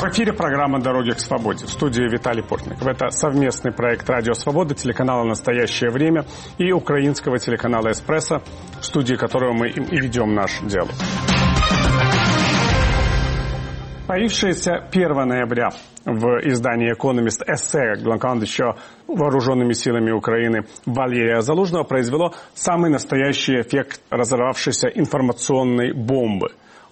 эфире программа «Дороги к свободе». В студии Виталий Портников. Это совместный проект «Радио Свобода», телеканала «Настоящее время» и украинского телеканала «Эспрессо», в студии которого мы и ведем наш диалог. Появившееся 1 ноября в издании «Экономист» эссе главнокомандующего вооруженными силами Украины Валерия Залужного произвело самый настоящий эффект разорвавшейся информационной бомбы.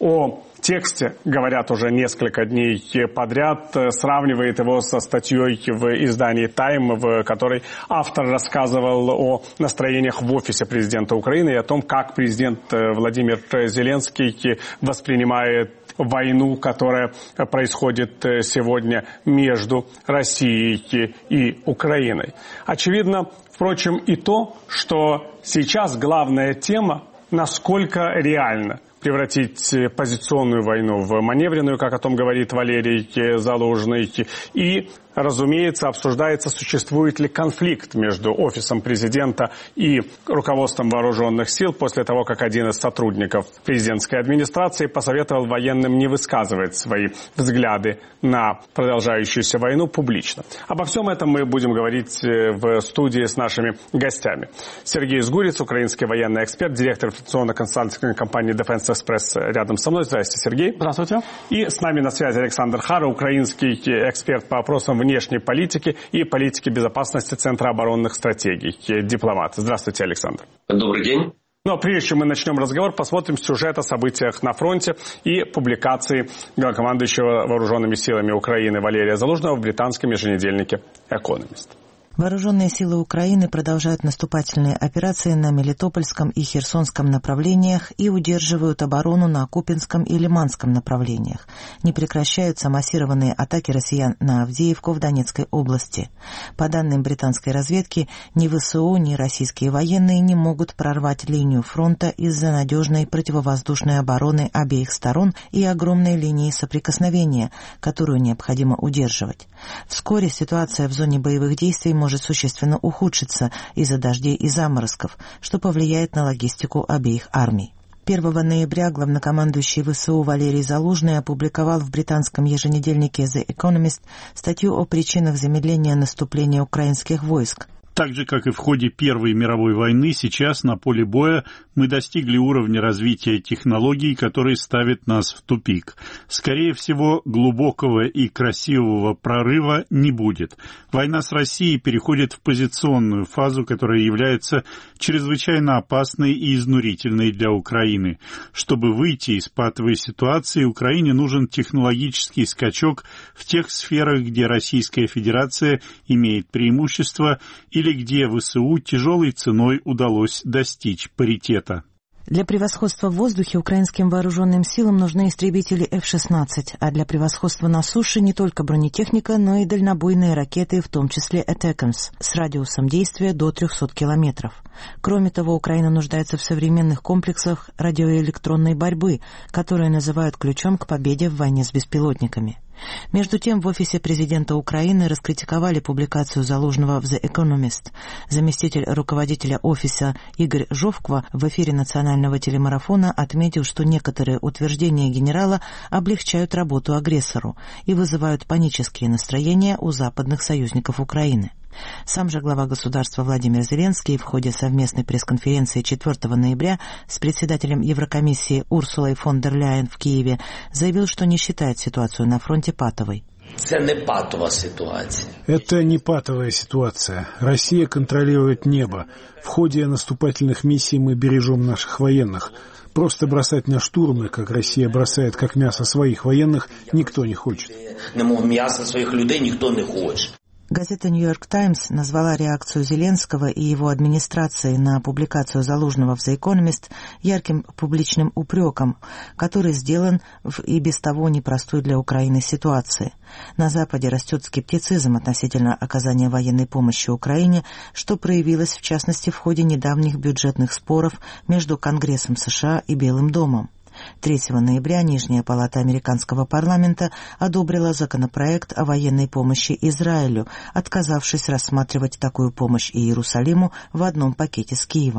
О тексте говорят уже несколько дней подряд, сравнивает его со статьей в издании «Тайм», в которой автор рассказывал о настроениях в офисе президента Украины и о том, как президент Владимир Зеленский воспринимает войну, которая происходит сегодня между Россией и Украиной. Очевидно, впрочем, и то, что сейчас главная тема, насколько реально превратить позиционную войну в маневренную, как о том говорит Валерий Залужный. И, разумеется, обсуждается, существует ли конфликт между офисом президента и руководством вооруженных сил после того, как один из сотрудников президентской администрации посоветовал военным не высказывать свои взгляды на продолжающуюся войну публично. Обо всем этом мы будем говорить в студии с нашими гостями. Сергей Сгурец, украинский военный эксперт, директор информационно-консалтинговой компании Defense Express рядом со мной. Здравствуйте, Сергей. Здравствуйте. И с нами на связи Александр Хара, украинский эксперт по вопросам внешней политики и политики безопасности Центра оборонных стратегий, дипломат. Здравствуйте, Александр. Добрый день. Но прежде чем мы начнем разговор, посмотрим сюжет о событиях на фронте и публикации главнокомандующего вооруженными силами Украины Валерия Залужного в британском еженедельнике «Экономист». Вооруженные силы Украины продолжают наступательные операции на Мелитопольском и Херсонском направлениях и удерживают оборону на Купинском и Лиманском направлениях. Не прекращаются массированные атаки россиян на Авдеевку в Донецкой области. По данным британской разведки, ни ВСУ, ни российские военные не могут прорвать линию фронта из-за надежной противовоздушной обороны обеих сторон и огромной линии соприкосновения, которую необходимо удерживать. Вскоре ситуация в зоне боевых действий может существенно ухудшиться из-за дождей и заморозков, что повлияет на логистику обеих армий. 1 ноября главнокомандующий ВСУ Валерий Залужный опубликовал в британском еженедельнике The Economist статью о причинах замедления наступления украинских войск. Так же, как и в ходе Первой мировой войны, сейчас на поле боя мы достигли уровня развития технологий, который ставит нас в тупик. Скорее всего, глубокого и красивого прорыва не будет. Война с Россией переходит в позиционную фазу, которая является чрезвычайно опасной и изнурительной для Украины. Чтобы выйти из патовой ситуации, Украине нужен технологический скачок в тех сферах, где Российская Федерация имеет преимущество или где ВСУ тяжелой ценой удалось достичь паритета. Для превосходства в воздухе украинским вооруженным силам нужны истребители F-16, а для превосходства на суше не только бронетехника, но и дальнобойные ракеты, в том числе ATACMS, с радиусом действия до 300 километров. Кроме того, Украина нуждается в современных комплексах радиоэлектронной борьбы, которые называют ключом к победе в войне с беспилотниками. Между тем, в офисе президента Украины раскритиковали публикацию Залужного в The Economist. Заместитель руководителя офиса Игорь Жовква в эфире национального телемарафона отметил, что некоторые утверждения генерала облегчают работу агрессору и вызывают панические настроения у западных союзников Украины. Сам же глава государства Владимир Зеленский в ходе совместной пресс-конференции 4 ноября с председателем Еврокомиссии Урсулой фон дер Ляйен в Киеве заявил, что не считает ситуацию на фронте патовой. Это не патовая ситуация. Это не патовая ситуация. Россия контролирует небо. В ходе наступательных миссий мы бережем наших военных. Просто бросать на штурмы, как Россия бросает как мясо своих военных, никто не хочет. Мясо своих людей никто не хочет. Газета «Нью-Йорк Таймс» назвала реакцию Зеленского и его администрации на публикацию Залужного в The Economist ярким публичным упреком, который сделан в и без того непростой для Украины ситуации. На Западе растет скептицизм относительно оказания военной помощи Украине, что проявилось в частности в ходе недавних бюджетных споров между Конгрессом США и Белым домом. 3 ноября Нижняя палата американского парламента одобрила законопроект о военной помощи Израилю, отказавшись рассматривать такую помощь и Иерусалиму в одном пакете с Киевом.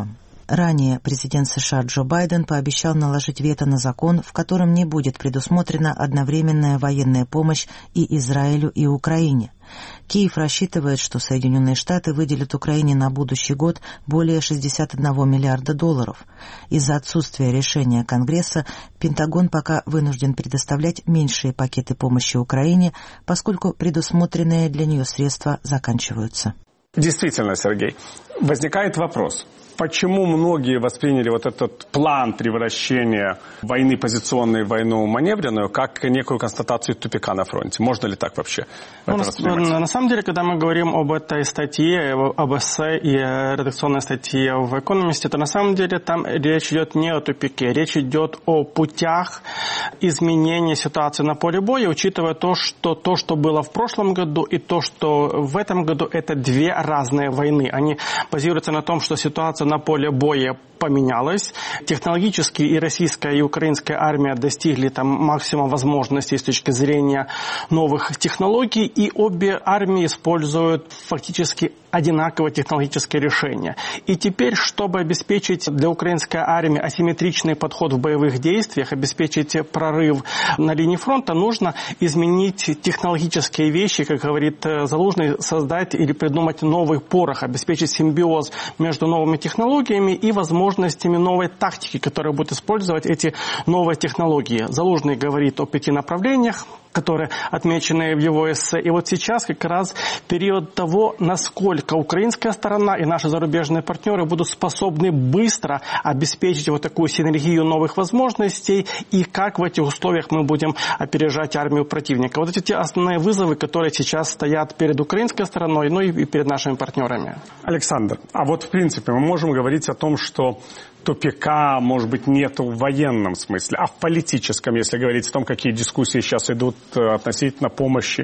Ранее президент США Джо Байден пообещал наложить вето на закон, в котором не будет предусмотрена одновременная военная помощь и Израилю, и Украине. Киев рассчитывает, что Соединенные Штаты выделят Украине на будущий год более $61 миллиарда. Из-за отсутствия решения Конгресса Пентагон пока вынужден предоставлять меньшие пакеты помощи Украине, поскольку предусмотренные для нее средства заканчиваются. Действительно, Сергей, возникает вопрос. Почему многие восприняли вот этот план превращения войны позиционной в войну маневренную как некую констатацию тупика на фронте? Можно ли так вообще это воспринимать? На самом деле, когда мы говорим об этой статье, об эссе и редакционной статье в «Экономисте», то на самом деле там речь идет не о тупике, речь идет о путях изменения ситуации на поле боя, учитывая то, что было в прошлом году и то, что в этом году, это две разные войны. Они базируются на том, что ситуация на поле боя поменялась. Технологически и российская, и украинская армия достигли там максимум возможностей с точки зрения новых технологий, и обе армии используют фактически одинаковые технологические решения. И теперь, чтобы обеспечить для украинской армии асимметричный подход в боевых действиях, обеспечить прорыв на линии фронта, нужно изменить технологические вещи, как говорит Залужный, создать или придумать новый порох, обеспечить симбиоз между новыми технологиями и возможностями новой тактики, которая будет использовать эти новые технологии. Залужный говорит о 5 направлениях, которые отмечены в его эссе. И вот сейчас как раз период того, насколько украинская сторона и наши зарубежные партнеры будут способны быстро обеспечить вот такую синергию новых возможностей, и как в этих условиях мы будем опережать армию противника. Вот эти те основные вызовы, которые сейчас стоят перед украинской стороной, ну и перед нашими партнерами. Александр, а вот в принципе мы можем говорить о том, что тупика, может быть, нет в военном смысле, а в политическом, если говорить о том, какие дискуссии сейчас идут относительно помощи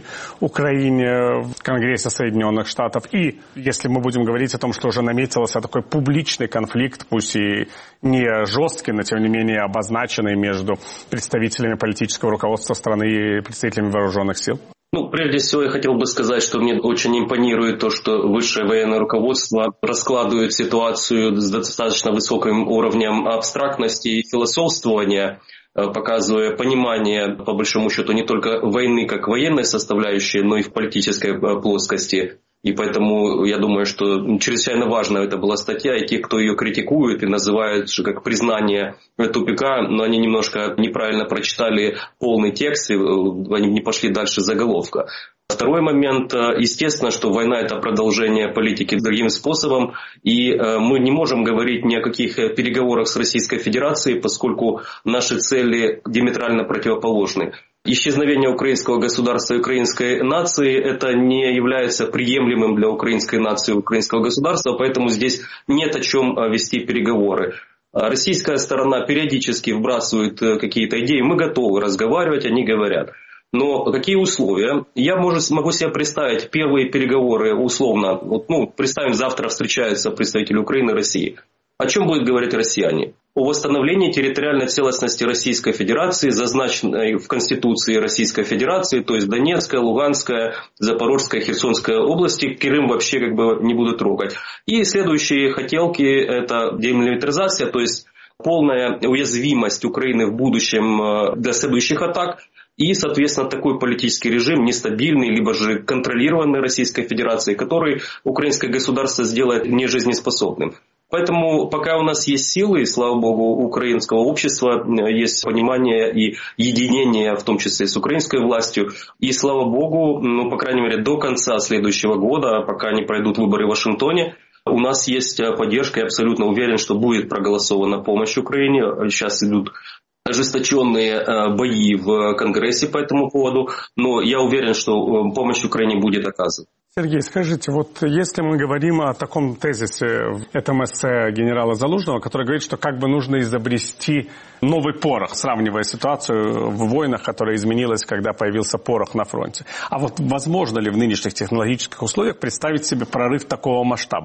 Украине в Конгрессе Соединенных Штатов. И если мы будем говорить о том, что уже наметился такой публичный конфликт, пусть и не жесткий, но тем не менее обозначенный между представителями политического руководства страны и представителями вооруженных сил. Прежде всего, я хотел бы сказать, что мне очень импонирует то, что высшее военное руководство раскладывает ситуацию с достаточно высоким уровнем абстрактности и философствования, показывая понимание, по большому счету, не только войны как военной составляющей, но и в политической плоскости. И поэтому я думаю, что чрезвычайно важна это была статья, и те, кто ее критикует и называют как признание тупика, но они немножко неправильно прочитали полный текст, и они не пошли дальше заголовка. Второй момент, естественно, что война – это продолжение политики другим способом, и мы не можем говорить ни о каких переговорах с Российской Федерацией, поскольку наши цели диаметрально противоположны. Исчезновение украинского государства и украинской нации – это не является приемлемым для украинской нации и украинского государства, поэтому здесь нет о чем вести переговоры. Российская сторона периодически вбрасывает какие-то идеи, мы готовы разговаривать, они говорят. Но какие условия? Я могу себе представить первые переговоры условно. Представим, завтра встречаются представители Украины и России. О чем будут говорить россияне? О восстановлении территориальной целостности Российской Федерации, зазначенной в Конституции Российской Федерации, то есть Донецкая, Луганская, Запорожская, Херсонская области, Крым вообще не будут трогать. И следующие хотелки – это демилитаризация, то есть полная уязвимость Украины в будущем для следующих атак. И, соответственно, такой политический режим нестабильный, либо же контролированный Российской Федерацией, который украинское государство сделает нежизнеспособным. Поэтому пока у нас есть силы, и, слава богу, у украинского общества есть понимание и единение, в том числе с украинской властью. И, слава богу, по крайней мере, до конца следующего года, пока не пройдут выборы в Вашингтоне, у нас есть поддержка. Я абсолютно уверен, что будет проголосована помощь Украине. Сейчас идут ожесточенные бои в Конгрессе по этому поводу, но я уверен, что помощь Украине будет оказана. Сергей, скажите, если мы говорим о таком тезисе в этом эссе генерала Залужного, который говорит, что нужно изобрести новый порох, сравнивая ситуацию в войнах, которая изменилась, когда появился порох на фронте. А возможно ли в нынешних технологических условиях представить себе прорыв такого масштаба?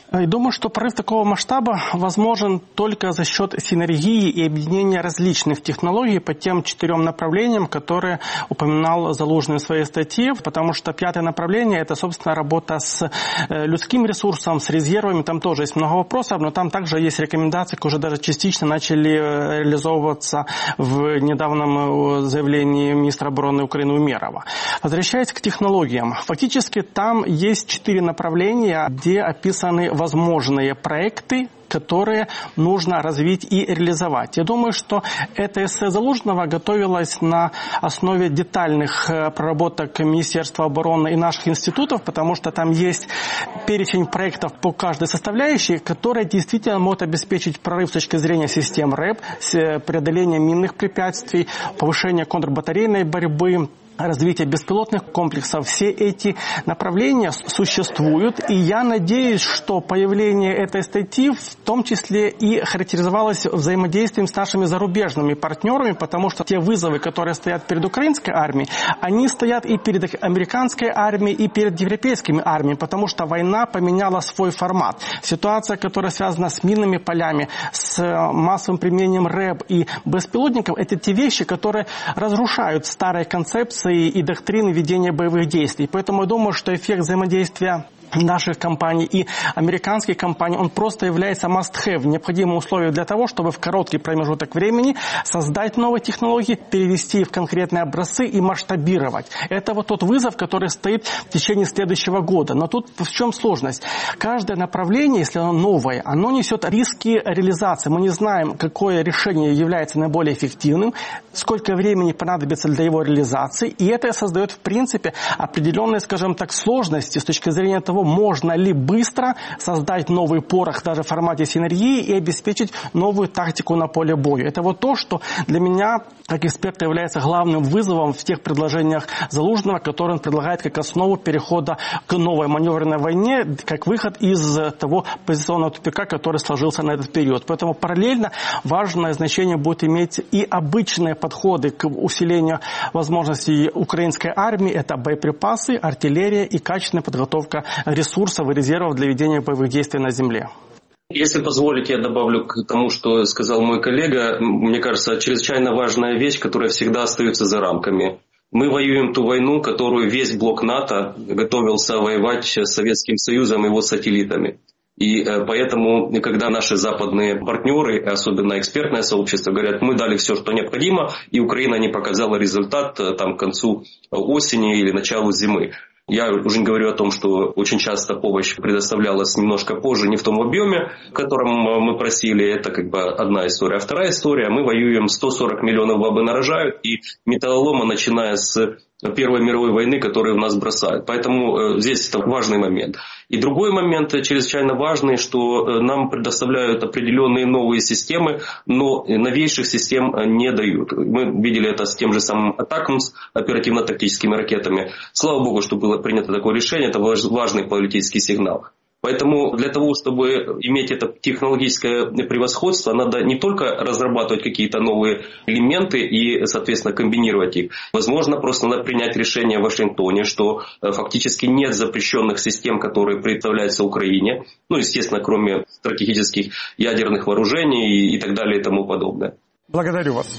И думаю, что прорыв такого масштаба возможен только за счет синергии и объединения различных технологий по тем 4 направлениям, которые упоминал Залужный в своей статье, потому что 5-е направление – это, собственно, работа с людским ресурсом, с резервами. Там тоже есть много вопросов, но там также есть рекомендации, которые уже даже частично начали реализовываться в недавнем заявлении министра обороны Украины Умерова. Возвращаясь к технологиям, фактически там есть 4 направления, где описаны возможные проекты, которые нужно развить и реализовать. Я думаю, что это эссе Залужного готовилось на основе детальных проработок Министерства обороны и наших институтов, потому что там есть перечень проектов по каждой составляющей, которые действительно могут обеспечить прорыв с точки зрения систем РЭБ, преодоления минных препятствий, повышения контрбатарейной борьбы, развитие беспилотных комплексов. Все эти направления существуют, и я надеюсь, что появление этой статьи в том числе и характеризовалось взаимодействием с нашими зарубежными партнерами, потому что те вызовы, которые стоят перед украинской армией, они стоят и перед американской армией, и перед европейскими армиями, потому что война поменяла свой формат. Ситуация, которая связана с минными полями, с массовым применением РЭБ и беспилотников, это те вещи, которые разрушают старые концепции и доктрины ведения боевых действий. Поэтому я думаю, что эффект взаимодействия наших компаний и американских компаний, он просто является must-have, необходимым условием для того, чтобы в короткий промежуток времени создать новые технологии, перевести их в конкретные образцы и масштабировать. Это вот тот вызов, который стоит в течение следующего года. Но тут в чем сложность? Каждое направление, если оно новое, оно несет риски реализации. Мы не знаем, какое решение является наиболее эффективным, сколько времени понадобится для его реализации, и это создает, в принципе, определенные, скажем так, сложности с точки зрения того, можно ли быстро создать новый порох даже в формате синергии и обеспечить новую тактику на поле боя. Это вот то, что для меня, как эксперта, является главным вызовом в тех предложениях Залужного, которые он предлагает как основу перехода к новой маневренной войне, как выход из того позиционного тупика, который сложился на этот период. Поэтому параллельно важное значение будет иметь и обычные подходы к усилению возможностей украинской армии. Это боеприпасы, артиллерия и качественная подготовка ресурсов и резервов для ведения боевых действий на земле. Если позволите, я добавлю к тому, что сказал мой коллега. Мне кажется, чрезвычайно важная вещь, которая всегда остается за рамками. Мы воюем ту войну, которую весь блок НАТО готовился воевать с Советским Союзом и его сателлитами. И поэтому, когда наши западные партнеры, особенно экспертное сообщество, говорят, мы дали все, что необходимо, и Украина не показала результат там, к концу осени или началу зимы. Я уже не говорю о том, что очень часто помощь предоставлялась немножко позже, не в том объеме, в котором мы просили. Это как бы одна история. А вторая история, мы воюем, 140 миллионов бабы нарожают, и металлолома, начиная с Первой мировой войны, которые в нас бросают. Поэтому здесь это важный момент. И другой момент, чрезвычайно важный, что нам предоставляют определенные новые системы, но новейших систем не дают. Мы видели это с тем же самым ATACMS, оперативно-тактическими ракетами. Слава богу, что было принято такое решение, это важный политический сигнал. Поэтому для того, чтобы иметь это технологическое превосходство, надо не только разрабатывать какие-то новые элементы и, соответственно, комбинировать их. Возможно, просто надо принять решение в Вашингтоне, что фактически нет запрещенных систем, которые представляются Украине. Ну, естественно, кроме стратегических ядерных вооружений и так далее и тому подобное. Благодарю вас.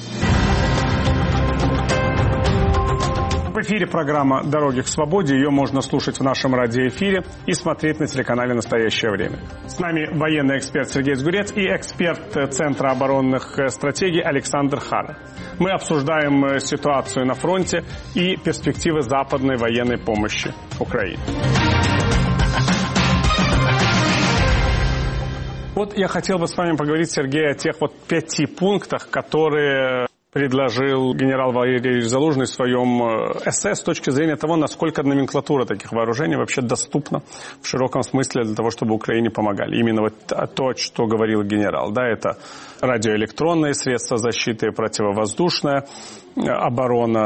В эфире программа «Дороги к свободе». Ее можно слушать в нашем радиоэфире и смотреть на телеканале «Настоящее время». С нами военный эксперт Сергей Сгурец и эксперт Центра оборонных стратегий Александр Хара. Мы обсуждаем ситуацию на фронте и перспективы западной военной помощи Украине. Вот я хотел бы с вами поговорить, Сергей, о тех 5 пунктах, которые предложил генерал Валерий Залужный в своем эссе с точки зрения того, насколько номенклатура таких вооружений вообще доступна в широком смысле для того, чтобы Украине помогали. Именно вот то, что говорил генерал. Да, это радиоэлектронные средства защиты, противовоздушная оборона,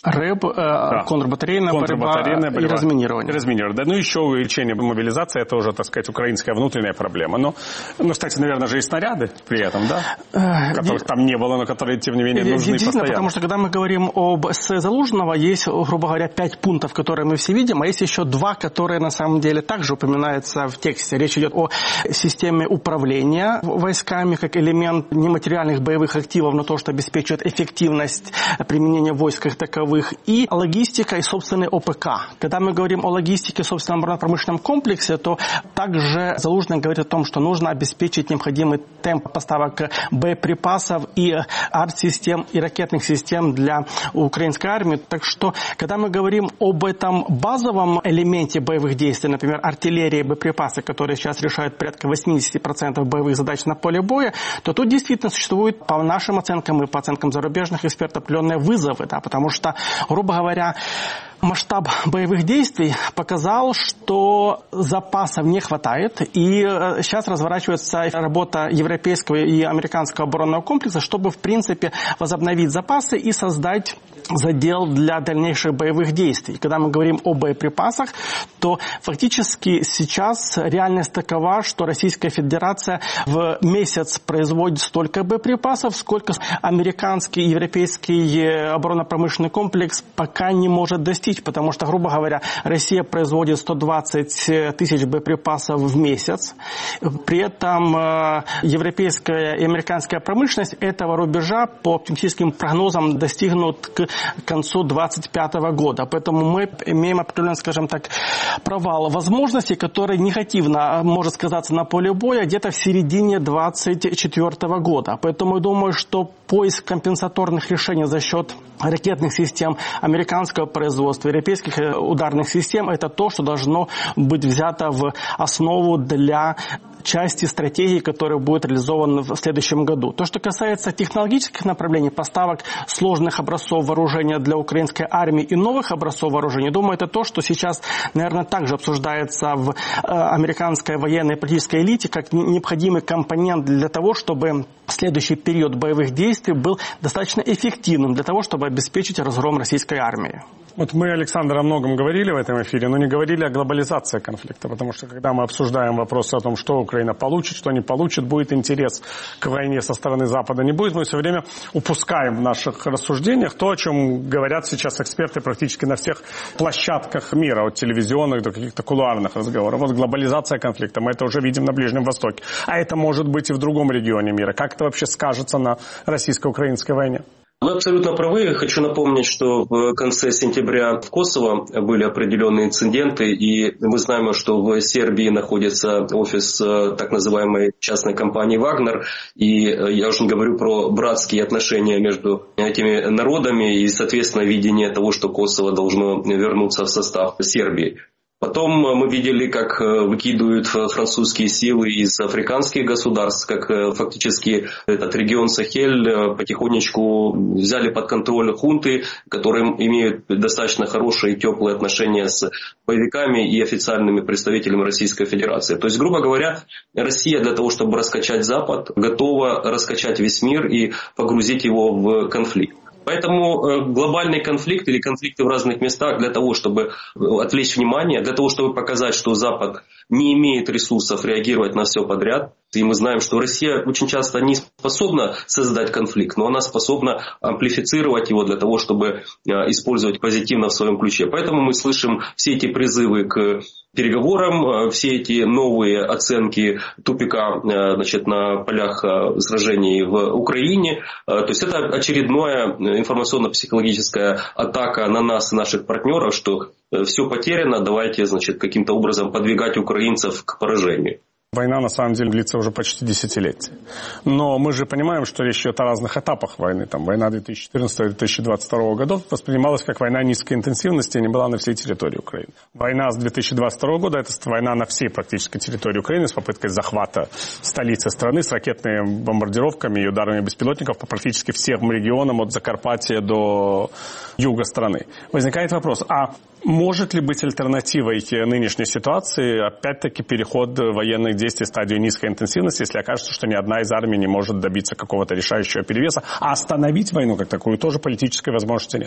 РЭБ, контрбатарейная борьба и разминирование. Да. Ну, еще увеличение мобилизации, это уже, так сказать, украинская внутренняя проблема. Но, кстати, наверное, же и снаряды при этом, да? Которых там не было, но которые, тем не менее, нужны постоянно. Потому что, когда мы говорим об эссе Залужного, есть, грубо говоря, 5 пунктов, которые мы все видим, а есть еще 2, которые, на самом деле, также упоминаются в тексте. Речь идет о системе управления войсками, как элемент нематериальных боевых активов, но то, что обеспечивает эффективность применения войск как таковых, и логистика, и собственный ОПК. Когда мы говорим о логистике, собственном оборонно-промышленном комплексе, то также Залужный говорит о том, что нужно обеспечить необходимый темп поставок боеприпасов и арт-систем, и ракетных систем для украинской армии. Так что, когда мы говорим об этом базовом элементе боевых действий, например, артиллерии и боеприпасы, которые сейчас решают порядка 80% боевых задач на поле боя, то тут действительно существуют, по нашим оценкам и по оценкам зарубежных экспертов, определенные вызовы, да, потому что, грубо говоря, масштаб боевых действий показал, что запасов не хватает, и сейчас разворачивается работа европейского и американского оборонного комплекса, чтобы, в принципе, возобновить запасы и создать задел для дальнейших боевых действий. Когда мы говорим о боеприпасах, то фактически сейчас реальность такова, что Российская Федерация в месяц производит столько боеприпасов, сколько американский и европейский оборонно-промышленный комплекс пока не может достичь, потому что, грубо говоря, Россия производит 120 тысяч боеприпасов в месяц. При этом европейская и американская промышленность этого рубежа по оптимистическим прогнозам достигнут к концу 2025 года. Поэтому мы имеем определенный, скажем так, провал возможностей, который негативно может сказаться на поле боя где-то в середине 2024 года. Поэтому я думаю, что поиск компенсаторных решений за счет ракетных систем американского производства, европейских ударных систем, это то, что должно быть взято в основу для части стратегии, которая будет реализована в следующем году. То, что касается технологических направлений, поставок сложных образцов вооружения для украинской армии и новых образцов вооружения, думаю, это то, что сейчас, наверное, также обсуждается в американской военной и политической элите, как необходимый компонент для того, чтобы следующий период боевых действий был достаточно эффективным для того, чтобы обеспечить разгром российской армии. Вот мы, Александр, о многом говорили в этом эфире, но не говорили о глобализации конфликта, потому что когда мы обсуждаем вопросы о том, что Украина получит, что не получит, будет интерес к войне со стороны Запада, не будет, мы все время упускаем в наших рассуждениях то, о чем говорят сейчас эксперты практически на всех площадках мира, от телевизионных до каких-то кулуарных разговоров. Вот глобализация конфликта, мы это уже видим на Ближнем Востоке, а это может быть и в другом регионе мира. Как это вообще скажется на российско-украинской войне? Вы абсолютно правы. Хочу напомнить, что в конце сентября в Косово были определенные инциденты, и мы знаем, что в Сербии находится офис так называемой частной компании «Вагнер», и я уже не говорю про братские отношения между этими народами и, соответственно, видение того, что Косово должно вернуться в состав Сербии. Потом мы видели, как выкидывают французские силы из африканских государств, как фактически этот регион Сахель потихонечку взяли под контроль хунты, которые имеют достаточно хорошие и теплые отношения с боевиками и официальными представителями Российской Федерации. То есть, грубо говоря, Россия для того, чтобы раскачать Запад, готова раскачать весь мир и погрузить его в конфликт. Поэтому глобальный конфликт или конфликты в разных местах для того, чтобы отвлечь внимание, для того, чтобы показать, что Запад не имеет ресурсов реагировать на все подряд. И мы знаем, что Россия очень часто не способна создать конфликт, но она способна амплифицировать его для того, чтобы использовать позитивно в своем ключе. Поэтому мы слышим все эти призывы к переговорам, все эти новые оценки тупика, значит, на полях сражений в Украине. То есть это очередная информационно-психологическая атака на нас и наших партнеров, что все потеряно, давайте, значит, каким-то образом подвигать украинцев к поражению. Война, на самом деле, длится уже почти десятилетие. Но мы же понимаем, что речь идет о разных этапах войны. Там, война 2014-2022 годов воспринималась как война низкой интенсивности и не была на всей территории Украины. Война с 2022 года – это война на всей практически территории Украины с попыткой захвата столицы страны, с ракетными бомбардировками и ударами беспилотников по практически всем регионам от Закарпатья до юга страны. Возникает вопрос, а может ли быть альтернативой нынешней ситуации, опять-таки, переход военных действий в стадию низкой интенсивности, если окажется, что ни одна из армий не может добиться какого-то решающего перевеса, а остановить войну как такую тоже политической возможности нет?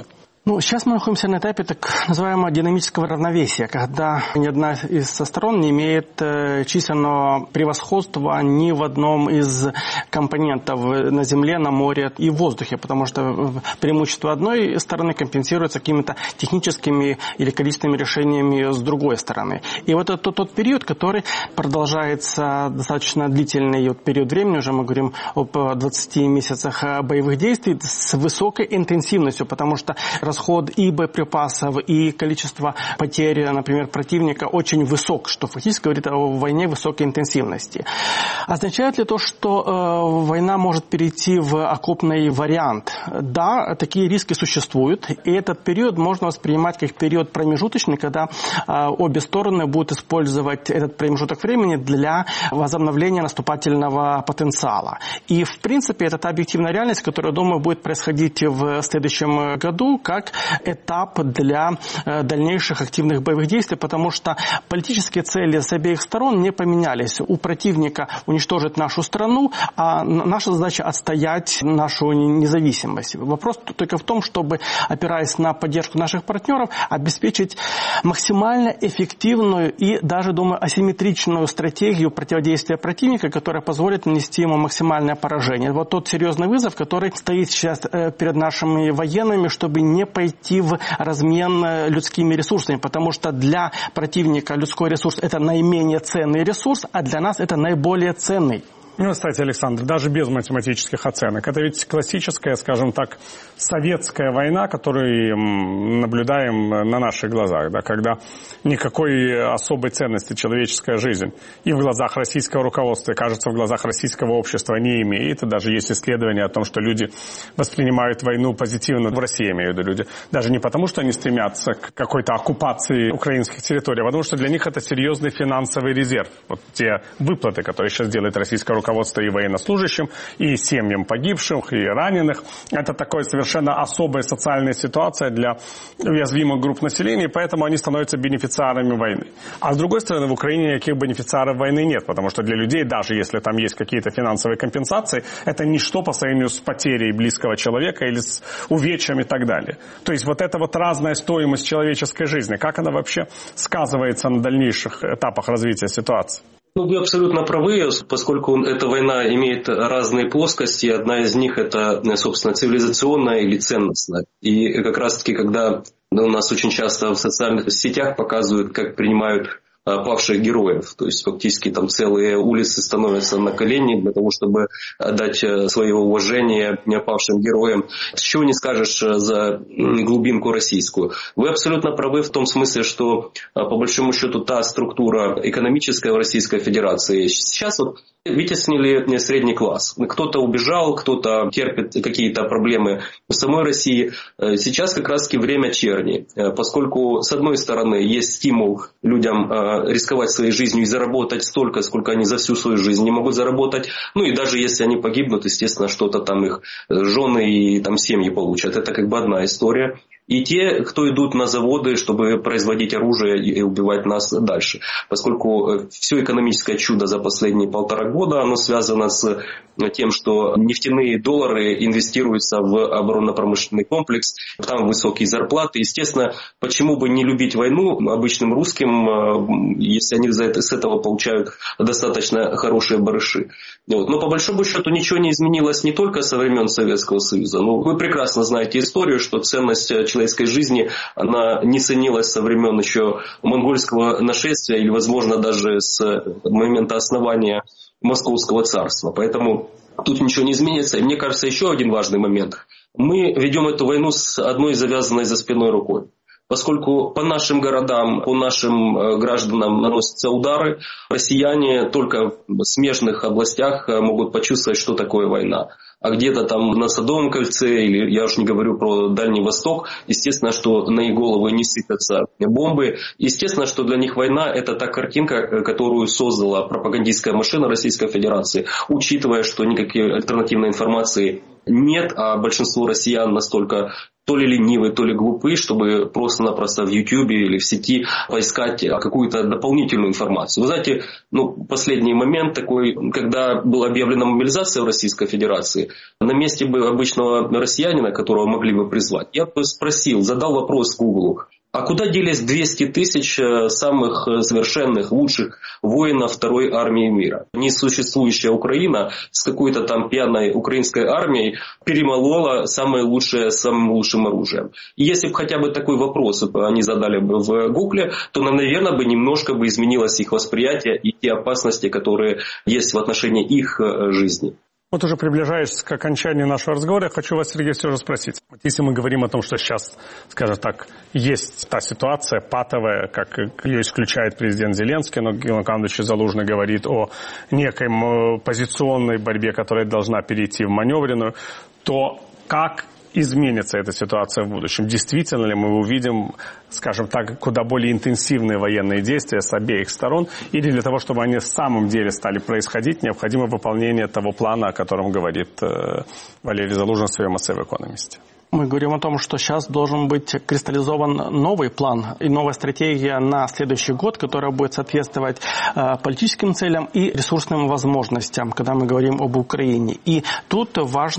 Сейчас мы находимся на этапе так называемого динамического равновесия, когда ни одна из сторон не имеет численного превосходства ни в одном из компонентов на земле, на море и в воздухе, потому что преимущество одной стороны компенсируется какими-то техническими или количественными решениями с другой стороны. И вот это тот период, который продолжается достаточно длительный период времени, уже мы говорим об 20 месяцах боевых действий с высокой интенсивностью, потому что расход и боеприпасов, и количество потерь, например, противника очень высок, что фактически говорит о войне высокой интенсивности. Означает ли то, что война может перейти в окопный вариант? Да, такие риски существуют, и этот период можно воспринимать как период промежуточный, когда обе стороны будут использовать этот промежуток времени для возобновления наступательного потенциала. И, в принципе, это та объективная реальность, которая, думаю, будет происходить в следующем году, как этап для дальнейших активных боевых действий, потому что политические цели с обеих сторон не поменялись. У противника уничтожить нашу страну, а наша задача отстоять нашу независимость. Вопрос только в том, чтобы, опираясь на поддержку наших партнеров, обеспечить максимально эффективную и даже, думаю, асимметричную стратегию противодействия противника, которая позволит нанести ему максимальное поражение. Вот тот серьезный вызов, который стоит сейчас перед нашими военными, чтобы не пойти в размен людскими ресурсами, потому что для противника людской ресурс – это наименее ценный ресурс, а для нас это наиболее ценный. Кстати, Александр, даже без математических оценок. Это ведь классическая, скажем так, советская война, которую наблюдаем на наших глазах, да, когда никакой особой ценности человеческая жизнь и в глазах российского руководства, и, кажется, в глазах российского общества не имеет. И даже есть исследования о том, что люди воспринимают войну позитивно, в России, имею в виду люди, даже не потому, что они стремятся к какой-то оккупации украинских территорий, а потому что для них это серьезный финансовый резерв. Вот те выплаты, которые сейчас делает российское руководство и военнослужащим, и семьям погибших, и раненых. Это такая совершенно особая социальная ситуация для уязвимых групп населения, и поэтому они становятся бенефициарами войны. А с другой стороны, в Украине никаких бенефициаров войны нет, потому что для людей, даже если там есть какие-то финансовые компенсации, это ничто по сравнению с потерей близкого человека или с увечьем и так далее. То есть вот эта вот разная стоимость человеческой жизни, как она вообще сказывается на дальнейших этапах развития ситуации? Вы абсолютно правы, поскольку эта война имеет разные плоскости. Одна из них – это, собственно, цивилизационная или ценностная. И как раз-таки, когда у нас очень часто в социальных сетях показывают, как принимают павших героев. То есть фактически там целые улицы становятся на колени для того, чтобы отдать свое уважение павшим героям. Чего не скажешь за глубинку российскую. Вы абсолютно правы в том смысле, что по большому счету та структура экономическая в Российской Федерации сейчас вот вытеснили средний класс. Кто-то убежал, кто-то терпит какие-то проблемы в самой России. Сейчас как раз-таки время черни, поскольку с одной стороны есть стимул людям рисковать своей жизнью и заработать столько, сколько они за всю свою жизнь не могут заработать. Ну и даже если они погибнут, естественно, что-то там их жены и там семьи получат. Это как бы одна история. И те, кто идут на заводы, чтобы производить оружие и убивать нас дальше. Поскольку все экономическое чудо за последние 1,5 года, оно связано с тем, что нефтяные доллары инвестируются в оборонно-промышленный комплекс, там высокие зарплаты. Естественно, почему бы не любить войну обычным русским, если они с этого получают достаточно хорошие барыши. Вот. Но по большому счету ничего не изменилось не только со времен Советского Союза. Но вы прекрасно знаете историю, что ценность человеческой жизни, она не ценилась со времен еще монгольского нашествия или, возможно, даже с момента основания Московского царства. Поэтому тут ничего не изменится. И мне кажется, еще один важный момент. Мы ведем эту войну с одной завязанной за спиной рукой. Поскольку по нашим городам, по нашим гражданам наносятся удары, россияне только в смежных областях могут почувствовать, что такое война. А где-то там на Садовом кольце, или я уж не говорю про Дальний Восток, естественно, что на их головы не сыпятся бомбы. Естественно, что для них война – это та картинка, которую создала пропагандистская машина Российской Федерации, учитывая, что никакой альтернативной информации нет, а большинство россиян настолько то ли ленивы, то ли глупы, чтобы просто-напросто в YouTube или в сети поискать какую-то дополнительную информацию. Вы знаете, последний момент такой, когда была объявлена мобилизация в Российской Федерации, на месте бы обычного россиянина, которого могли бы призвать, я бы спросил, задал вопрос Гуглу, а куда делись 200 тысяч самых совершенных, лучших воинов второй армии мира? Несуществующая Украина с какой-то там пьяной украинской армией перемолола самое лучшее самым лучшим оружием. И если бы хотя бы такой вопрос они задали бы в Гугле, то, наверное, бы немножко бы изменилось их восприятие и те опасности, которые есть в отношении их жизни. Вот уже приближаясь к окончанию нашего разговора, я хочу вас, Сергей, все же спросить. Если мы говорим о том, что сейчас, скажем так, есть та ситуация патовая, как ее исключает президент Зеленский, но Геннадий Луканович Залужный говорит о некой позиционной борьбе, которая должна перейти в маневренную, то как изменится эта ситуация в будущем? Действительно ли мы увидим, скажем так, куда более интенсивные военные действия с обеих сторон? Или для того, чтобы они в самом деле стали происходить, необходимо выполнение того плана, о котором говорит Валерий Залужный в своем эссе в «Экономисте»? Мы говорим о том, что сейчас должен быть кристаллизован новый план и новая стратегия на следующий год, которая будет соответствовать политическим целям и ресурсным возможностям, когда мы говорим об Украине. И тут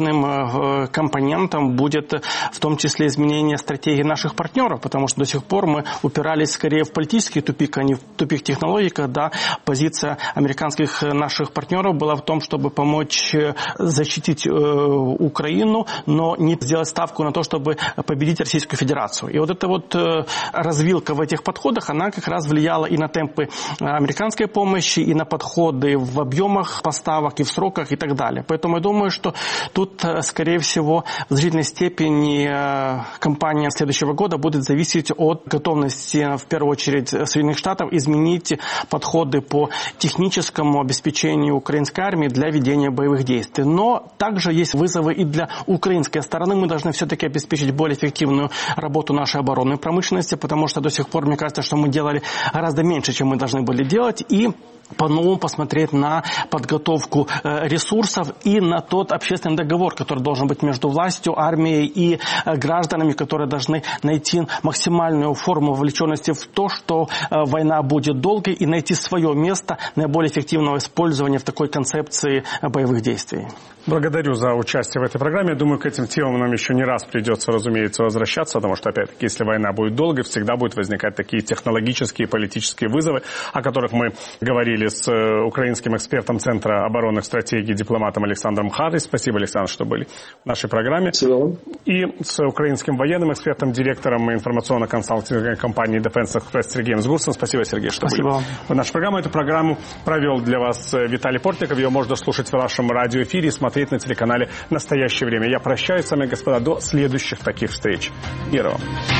важным компонентом будет в том числе изменение стратегии наших партнеров, потому что до сих пор мы упирались скорее в политический тупик, а не в тупик технологий, когда позиция американских наших партнеров была в том, чтобы помочь защитить Украину, но не сделать ставку на то, чтобы победить Российскую Федерацию. И вот эта вот развилка в этих подходах, она как раз влияла и на темпы американской помощи, и на подходы в объемах поставок, и в сроках, и так далее. Поэтому я думаю, что тут, скорее всего, в значительной степени кампания следующего года будет зависеть от готовности, в первую очередь, Соединенных Штатов изменить подходы по техническому обеспечению украинской армии для ведения боевых действий. Но также есть вызовы и для украинской стороны. Мы должны все-таки обеспечить более эффективную работу нашей оборонной промышленности, потому что до сих пор, мне кажется, что мы делали гораздо меньше, чем мы должны были делать, и по-новому посмотреть на подготовку ресурсов и на тот общественный договор, который должен быть между властью, армией и гражданами, которые должны найти максимальную форму вовлеченности в то, что война будет долгой, и найти свое место наиболее эффективного использования в такой концепции боевых действий. Благодарю за участие в этой программе. Я думаю, к этим темам нам еще не раз придется, разумеется, возвращаться, потому что, опять-таки, если война будет долгой, всегда будут возникать такие технологические и политические вызовы, о которых мы говорили с украинским экспертом Центра оборонных стратегий, дипломатом Александром Харой. Спасибо, Александр, что были в нашей программе. Спасибо. И с украинским военным экспертом, директором информационно-консалтинговой компании Defense Express Сергеем Сгурцем. Спасибо, Сергей, что были в нашей программе. Эту программу провел для вас Виталий Портников. Ее можно слушать в нашем радиоэфире и смотреть на телеканале «Настоящее время». Я прощаюсь с вами, господа, до следующих таких встреч. Мира вам.